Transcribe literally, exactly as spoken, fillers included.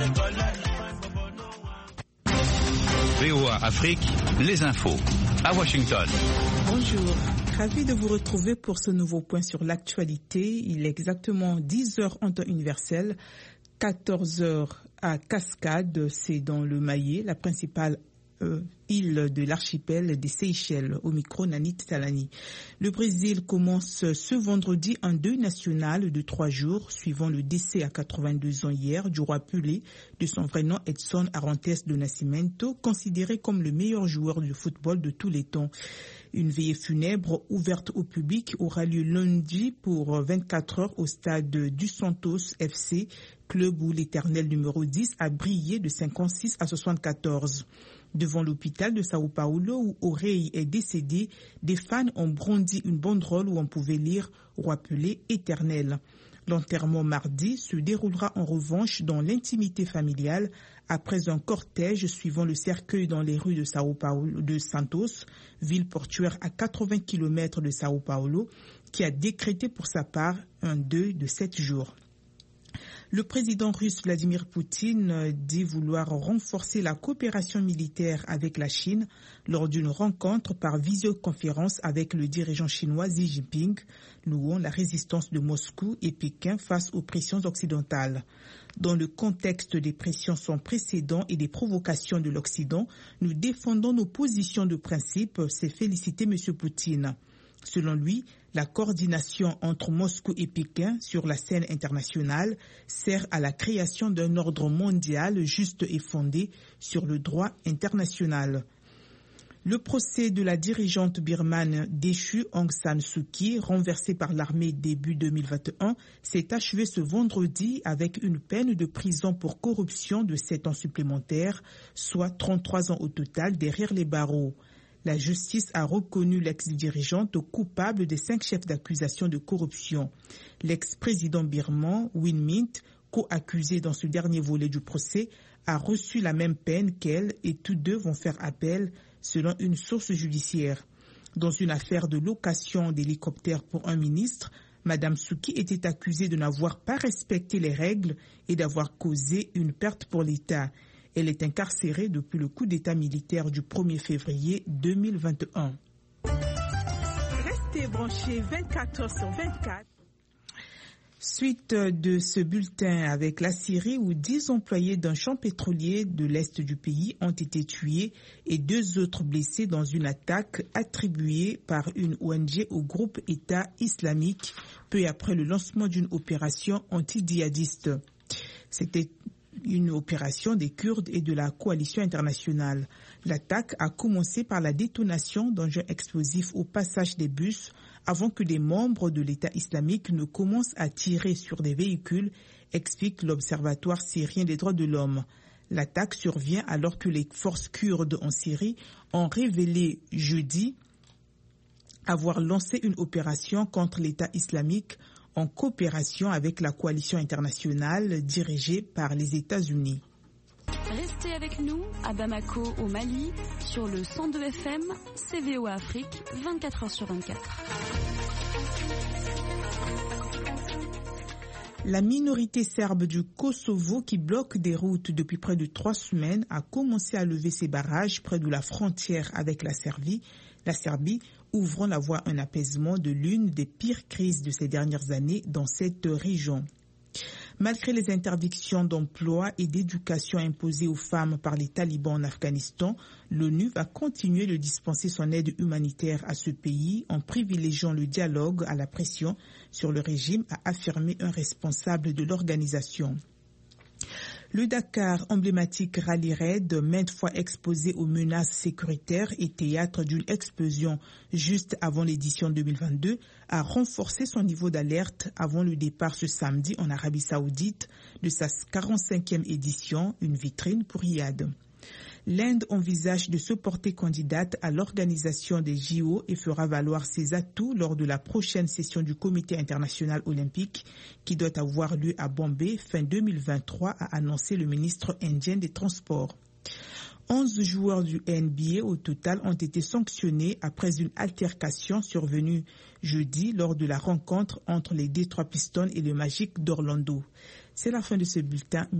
V O A Afrique, les infos, à Washington. Bonjour, ravi de vous retrouver pour ce nouveau point sur l'actualité. Il est exactement dix heures en temps universel, quatorze heures à Cascade, c'est dans le Maillet, la principale euh, île de l'archipel des Seychelles, au micro Nanit Talani. Le Brésil commence ce vendredi un deuil national de trois jours, suivant le décès à quatre-vingt-deux ans hier du roi Pelé, de son vrai nom Edson Arantes do Nascimento, considéré comme le meilleur joueur de football de tous les temps. Une veillée funèbre ouverte au public aura lieu lundi pour vingt-quatre heures au stade du Santos F C, club où l'éternel numéro dix a brillé de cinquante-six à soixante-quatorze. Devant l'hôpital de Sao Paulo où Orei est décédé, des fans ont brandi une banderole où on pouvait lire « Roi Pelé éternel ». L'enterrement mardi se déroulera en revanche dans l'intimité familiale après un cortège suivant le cercueil dans les rues de Sao Paulo, de Santos, ville portuaire à quatre-vingts kilomètres de Sao Paulo, qui a décrété pour sa part un deuil de sept jours. Le président russe Vladimir Poutine dit vouloir renforcer la coopération militaire avec la Chine lors d'une rencontre par visioconférence avec le dirigeant chinois Xi Jinping, louant la résistance de Moscou et Pékin face aux pressions occidentales. Dans le contexte des pressions sans précédent et des provocations de l'Occident, nous défendons nos positions de principe, s'est félicité M. Poutine. Selon lui, la coordination entre Moscou et Pékin sur la scène internationale sert à la création d'un ordre mondial juste et fondé sur le droit international. Le procès de la dirigeante birmane déchue Aung San Suu Kyi, renversée par l'armée début deux mille vingt et un, s'est achevé ce vendredi avec une peine de prison pour corruption de sept ans supplémentaires, soit trente-trois ans au total derrière les barreaux. La justice a reconnu l'ex-dirigeante coupable des cinq chefs d'accusation de corruption. L'ex-président birman, Win Myint, co-accusé dans ce dernier volet du procès, a reçu la même peine qu'elle et tous deux vont faire appel, selon une source judiciaire. Dans une affaire de location d'hélicoptère pour un ministre, Mme Suu Kyi était accusée de n'avoir pas respecté les règles et d'avoir causé une perte pour l'État. Elle est incarcérée depuis le coup d'État militaire du premier février deux mille vingt et un. Restez branchés vingt-quatre heures sur vingt-quatre. Suite de ce bulletin avec la Syrie où dix employés d'un champ pétrolier de l'Est du pays ont été tués et deux autres blessés dans une attaque attribuée par une O N G au groupe État islamique peu après le lancement d'une opération anti-djihadiste. C'était une opération des Kurdes et de la coalition internationale. L'attaque a commencé par la détonation d'engins explosifs au passage des bus avant que des membres de l'État islamique ne commencent à tirer sur des véhicules, explique l'Observatoire syrien des droits de l'homme. L'attaque survient alors que les forces kurdes en Syrie ont révélé jeudi avoir lancé une opération contre l'État islamique en coopération avec la coalition internationale dirigée par les États-Unis. Restez avec nous à Bamako, au Mali, sur le cent deux F M, C V O A Afrique, vingt-quatre heures sur vingt-quatre. La minorité serbe du Kosovo, qui bloque des routes depuis près de trois semaines, a commencé à lever ses barrages près de la frontière avec la Serbie, la Serbie, ouvrant la voie à un apaisement de l'une des pires crises de ces dernières années dans cette région. Malgré les interdictions d'emploi et d'éducation imposées aux femmes par les talibans en Afghanistan, l'ONU va continuer de dispenser son aide humanitaire à ce pays en privilégiant le dialogue à la pression sur le régime, a affirmé un responsable de l'organisation. Le Dakar, emblématique rallye-raid, maintes fois exposé aux menaces sécuritaires et théâtre d'une explosion juste avant l'édition deux mille vingt-deux, a renforcé son niveau d'alerte avant le départ ce samedi en Arabie Saoudite de sa quarante-cinquième édition, une vitrine pour Riyad. L'Inde envisage de se porter candidate à l'organisation des J O et fera valoir ses atouts lors de la prochaine session du Comité international olympique qui doit avoir lieu à Bombay fin deux mille vingt-trois, a annoncé le ministre indien des Transports. onze joueurs du N B A au total ont été sanctionnés après une altercation survenue jeudi lors de la rencontre entre les Detroit Pistons et le Magic d'Orlando. C'est la fin de ce bulletin.